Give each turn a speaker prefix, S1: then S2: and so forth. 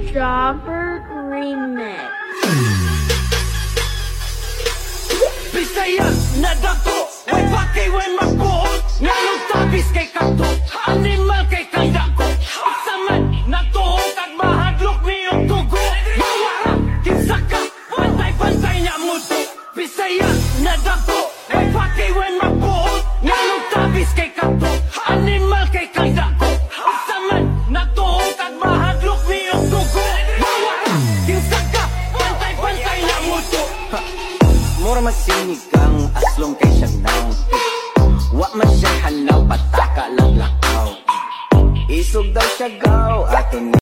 S1: Jobber Remix.
S2: Bisaya na dako, way paki, way magbuot. Nganong tabis kay kanto, animal kay kandako. Asaman na tuog at mahadlok niyong tugo. Mawara, kinsa ka, pantay-pantay niya muto. Bisaya na dako, way paki, way magbuot. Nganong tabis kay kanto, animal kay kandako. Asaman na tuog at mahadlok niyong tugo. Mawara, kinsa ka, pantay-pantay niya muto.
S3: Mura masinig kang aslong kay siyagnaw. Wa man siya hanaw, pataka lang lakaw. Isog daw siya gaw, aton